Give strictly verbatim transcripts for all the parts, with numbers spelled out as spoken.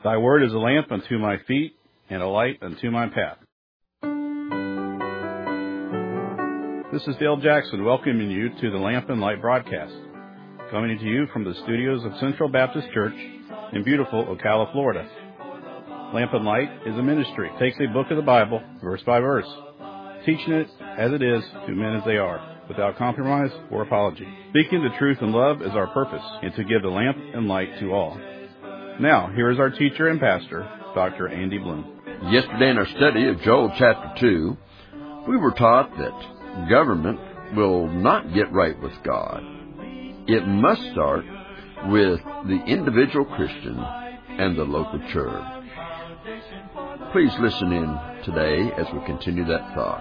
Thy word is a lamp unto my feet and a light unto my path. This is Dale Jackson welcoming you to the Lamp and Light broadcast, coming to you from the studios of Central Baptist Church in beautiful Ocala, Florida. Lamp and Light is a ministry. It takes a book of the Bible, verse by verse, teaching it as it is to men as they are, without compromise or apology. Speaking the truth in love is our purpose, and to give the lamp and light to all. Now, here is our teacher and pastor, Doctor Andy Bloom. Yesterday in our study of Joel chapter two, we were taught that government will not get right with God. It must start with the individual Christian and the local church. Please listen in today as we continue that thought.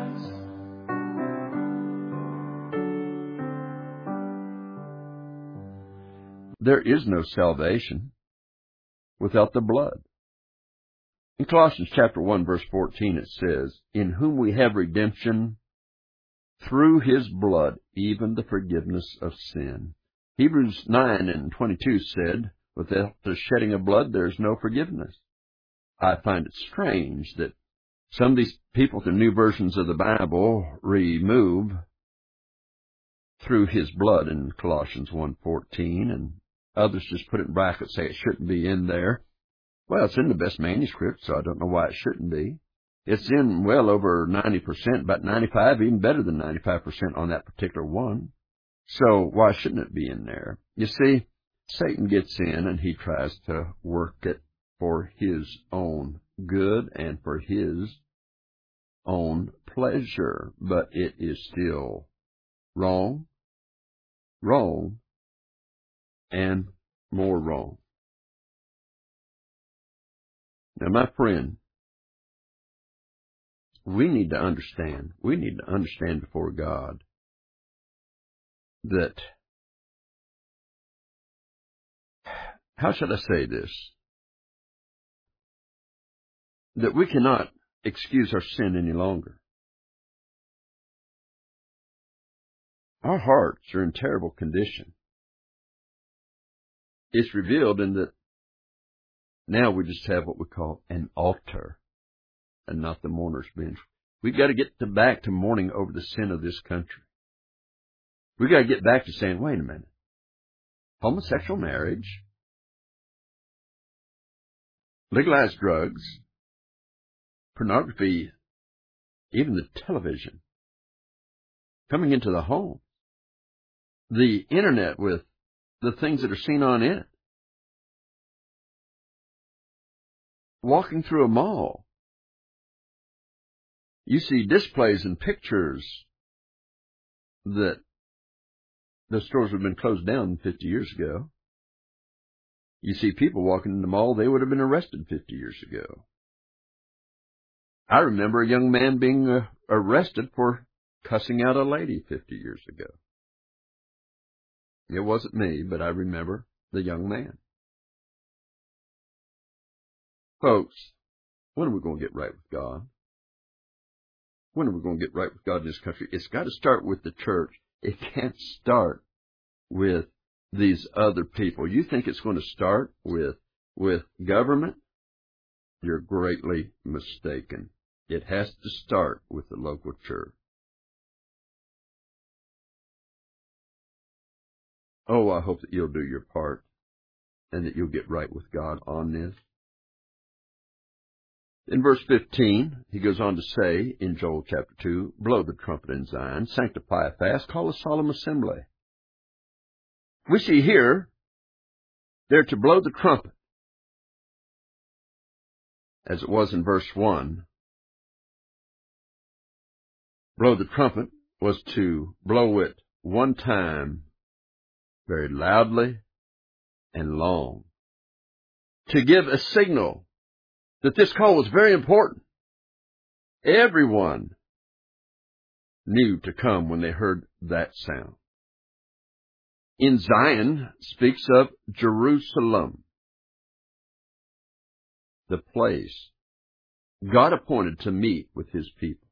There is no salvation without the blood. In Colossians chapter one, verse fourteen, it says, "In whom we have redemption through his blood, even the forgiveness of sin." Hebrews nine and twenty-two said, "Without the shedding of blood, there is no forgiveness." I find it strange that some of these people, the new versions of the Bible, remove "through his blood" in Colossians one fourteen, and others just put it in brackets, say it shouldn't be in there. Well, it's in the best manuscript, so I don't know why it shouldn't be. It's in well over ninety percent, about ninety-five, even better than ninety-five percent on that particular one. So why shouldn't it be in there? You see, Satan gets in and he tries to work it for his own good and for his own pleasure, but it is still wrong, wrong, and more wrong. Now, my friend, we need to understand, we need to understand before God that, how should I say this? That we cannot excuse our sin any longer. Our hearts are in terrible condition. It's revealed in that now we just have what we call an altar and not the mourner's bench. We've got to get to back to mourning over the sin of this country. We've got to get back to saying, wait a minute, homosexual marriage, legalized drugs, pornography, even the television, coming into the home, the internet with the things that are seen on it, walking through a mall, you see displays and pictures that the stores have been closed down fifty years ago. You see people walking in the mall, they would have been arrested fifty years ago. I remember a young man being uh, arrested for cussing out a lady fifty years ago. It wasn't me, but I remember the young man. Folks, when are we going to get right with God? When are we going to get right with God in this country? It's got to start with the church. It can't start with these other people. You think it's going to start with, with government? You're greatly mistaken. It has to start with the local church. Oh, I hope that you'll do your part and that you'll get right with God on this. In verse fifteen, he goes on to say in Joel chapter two, "Blow the trumpet in Zion, sanctify a fast, call a solemn assembly." We see here, they're to blow the trumpet, as it was in verse one. Blow the trumpet was to blow it one time, very loudly and long, to give a signal that this call was very important. Everyone knew to come when they heard that sound. In Zion speaks of Jerusalem, the place God appointed to meet with his people.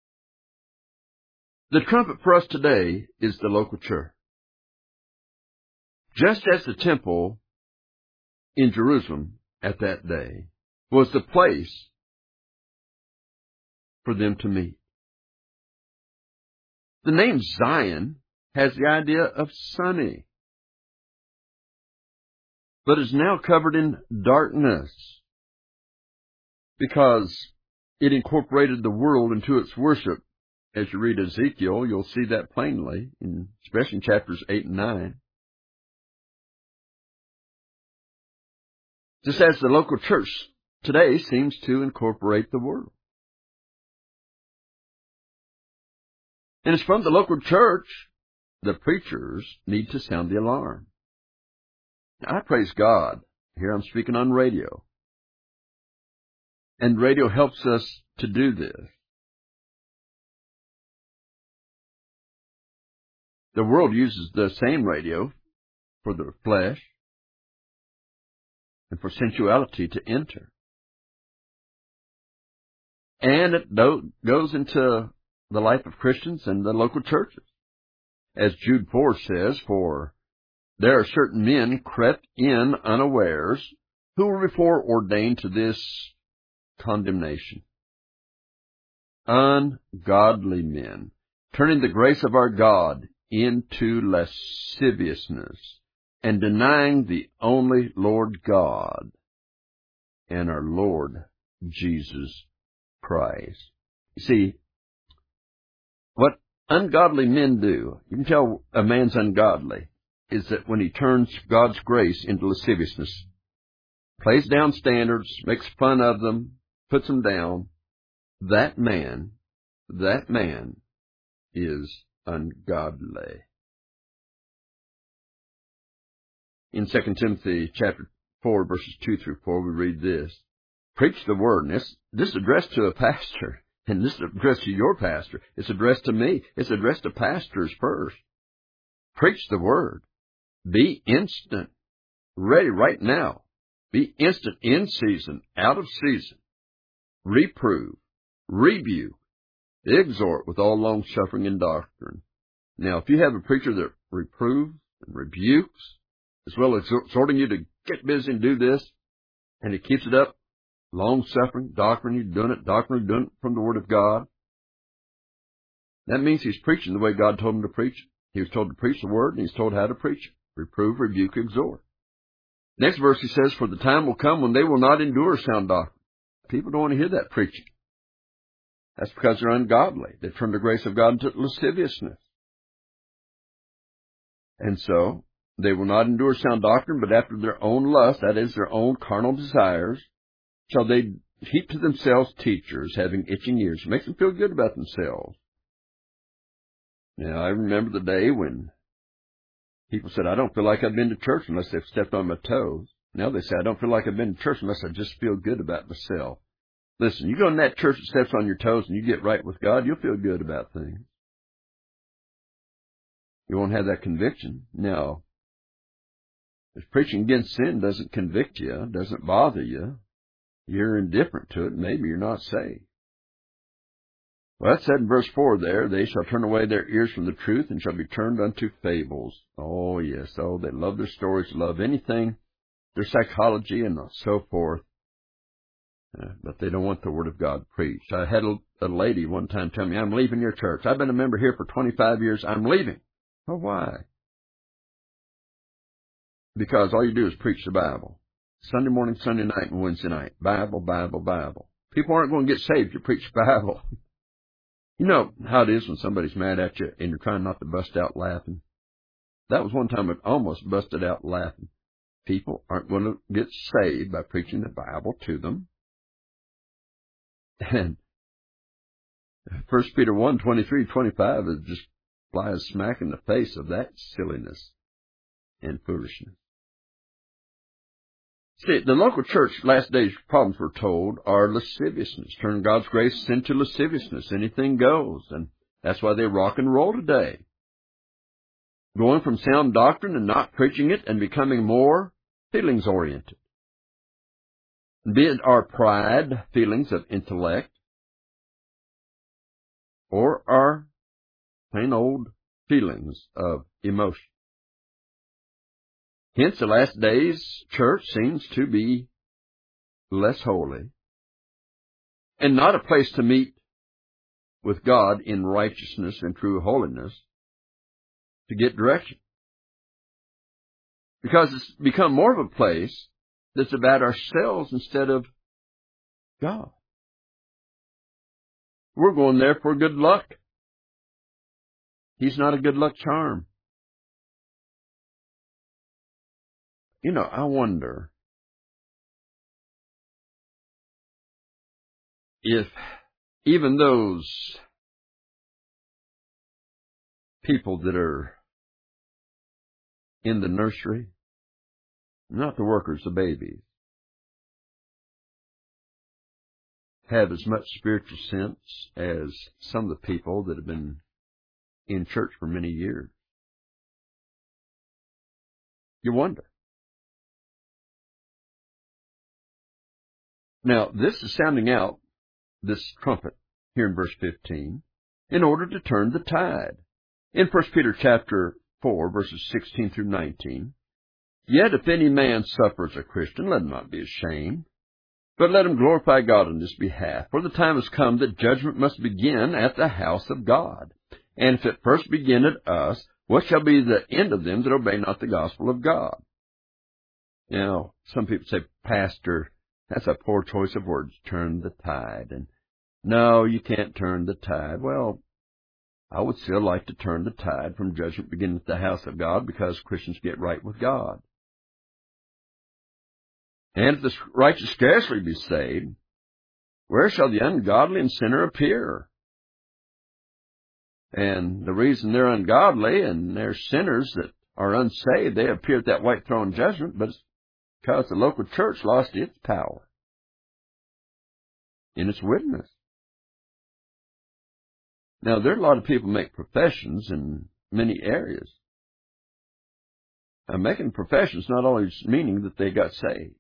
The trumpet for us today is the local church. Just as the temple in Jerusalem at that day was the place for them to meet. The name Zion has the idea of sunny, but is now covered in darkness because it incorporated the world into its worship. As you read Ezekiel, you'll see that plainly, in, especially in chapters eight and nine. Just as the local church today seems to incorporate the world. And it's from the local church the preachers need to sound the alarm. Now, I praise God. Here I'm speaking on radio. And radio helps us to do this. The world uses the same radio for the flesh and for sensuality to enter. And it do- goes into the life of Christians and the local churches. As Jude four says, for there are certain men crept in unawares who were before ordained to this condemnation. Ungodly men, turning the grace of our God into lasciviousness, and denying the only Lord God and our Lord Jesus Christ. You see, what ungodly men do, you can tell a man's ungodly, is that when he turns God's grace into lasciviousness, plays down standards, makes fun of them, puts them down, that man, that man is ungodly. In Second Timothy chapter four, verses two through four, we read this. Preach the word. And this, this is addressed to a pastor. And this is addressed to your pastor. It's addressed to me. It's addressed to pastors first. Preach the word. Be instant. Ready right now. Be instant in season, out of season. Reprove. Rebuke. Exhort with all long suffering and doctrine. Now, if you have a preacher that reproves and rebukes, as well as exhorting you to get busy and do this, and he keeps it up, long suffering, doctrine, he's doing it, doctrine, doing it from the Word of God, that means he's preaching the way God told him to preach it. He was told to preach the Word, and he's told how to preach it. Reprove, rebuke, exhort. Next verse he says, for the time will come when they will not endure sound doctrine. People don't want to hear that preaching. That's because they're ungodly. They turn the grace of God into lasciviousness. And so, they will not endure sound doctrine, but after their own lust, that is, their own carnal desires, shall they heap to themselves teachers having itching ears. It makes them feel good about themselves. Now, I remember the day when people said, I don't feel like I've been to church unless they've stepped on my toes. Now they say, I don't feel like I've been to church unless I just feel good about myself. Listen, you go in that church that steps on your toes and you get right with God, you'll feel good about things. You won't have that conviction. Now, if preaching against sin doesn't convict you, doesn't bother you, you're indifferent to it, maybe you're not saved. Well, that said in verse four there, they shall turn away their ears from the truth and shall be turned unto fables. Oh, yes. Oh, they love their stories, love anything, their psychology and so forth. Uh, but they don't want the Word of God preached. I had a, a lady one time tell me, I'm leaving your church. I've been a member here for twenty-five years. I'm leaving. Well, why? Because all you do is preach the Bible. Sunday morning, Sunday night, and Wednesday night. Bible, Bible, Bible. People aren't going to get saved if you preach the Bible. You know how it is when somebody's mad at you and you're trying not to bust out laughing. That was one time I almost busted out laughing. People aren't going to get saved by preaching the Bible to them. And First Peter one, twenty-three, twenty-five is just flies smack in the face of that silliness and foolishness. See, the local church last days problems we're told are lasciviousness. Turn God's grace into lasciviousness. Anything goes. And that's why they rock and roll today. Going from sound doctrine and not preaching it and becoming more feelings oriented. Be it our pride, feelings of intellect, or our plain old feelings of emotion. Hence, the last days church seems to be less holy, and not a place to meet with God in righteousness and true holiness to get direction. Because it's become more of a place that's about ourselves instead of God. We're going there for good luck. He's not a good luck charm. You know, I wonder if even those people that are in the nursery, not the workers, the babies, have as much spiritual sense as some of the people that have been in church for many years. You wonder. Now, this is sounding out, this trumpet, here in verse fifteen, in order to turn the tide. In First Peter chapter four, verses sixteen through nineteen, yet if any man suffer as a Christian, let him not be ashamed, but let him glorify God on his behalf. For the time has come that judgment must begin at the house of God. And if it first begin at us, what shall be the end of them that obey not the gospel of God? Now, some people say, Pastor, that's a poor choice of words, turn the tide. And no, you can't turn the tide. Well, I would still like to turn the tide from judgment beginning at the house of God because Christians get right with God. And if the righteous scarcely be saved, where shall the ungodly and sinner appear? And the reason they're ungodly and they're sinners that are unsaved, they appear at that white throne judgment, but it's because the local church lost its power in its witness. Now, there are a lot of people make professions in many areas. Now, making professions not always meaning that they got saved.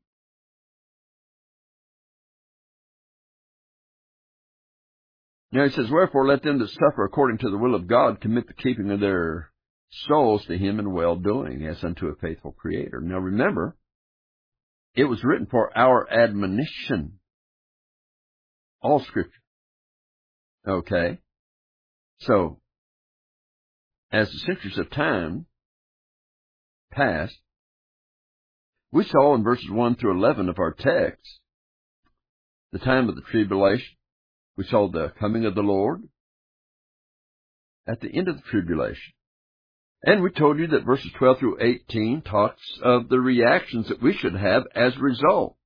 Now he says, wherefore let them that suffer according to the will of God commit the keeping of their souls to him in well-doing, as unto a faithful Creator. Now remember, it was written for our admonition. All Scripture. Okay? So, as the centuries of time passed, we saw in verses one through eleven of our text the time of the tribulation. We saw the coming of the Lord at the end of the tribulation. And we told you that verses twelve through eighteen talks of the reactions that we should have as a result.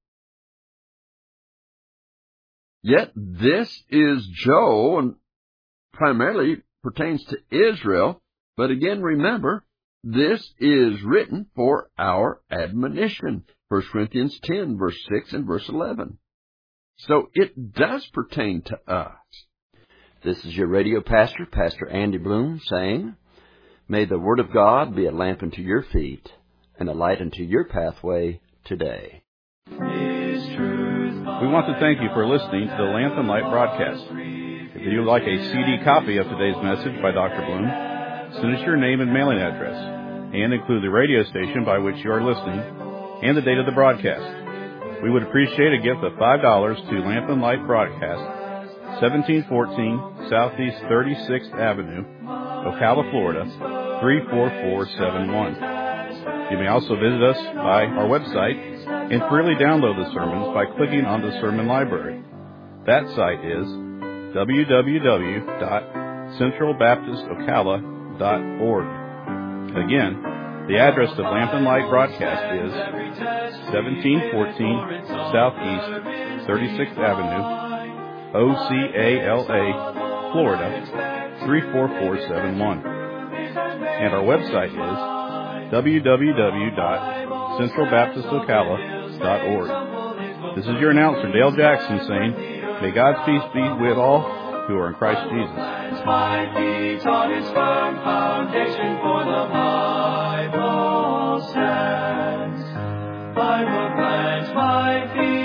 Yet this is Joel, and primarily pertains to Israel. But again, remember, this is written for our admonition. First Corinthians ten, verse six and verse eleven. So it does pertain to us. This is your radio pastor, Pastor Andy Bloom, saying, may the Word of God be a lamp unto your feet and a light unto your pathway today. We want to thank you for listening to the Lamp and Light broadcast. If you would like a C D copy of today's message by Doctor Bloom, send us your name and mailing address, and include the radio station by which you are listening and the date of the broadcast. We would appreciate a gift of five dollars to Lamp and Light Broadcast, seventeen fourteen Southeast thirty-sixth Avenue, Ocala, Florida, three four four seven one. You may also visit us by our website and freely download the sermons by clicking on the Sermon Library. That site is w w w dot central baptist ocala dot org. Again, the address of Lamp and Light Broadcast is seventeen fourteen Southeast thirty-sixth Avenue, O C A L A, Florida, three four four seven one. And our website is w w w dot central baptist ocala dot org. This is your announcer, Dale Jackson, saying, may God's peace be with all who are in Christ Jesus. My feet on his firm foundation, for the Bible stands. I will plant my feet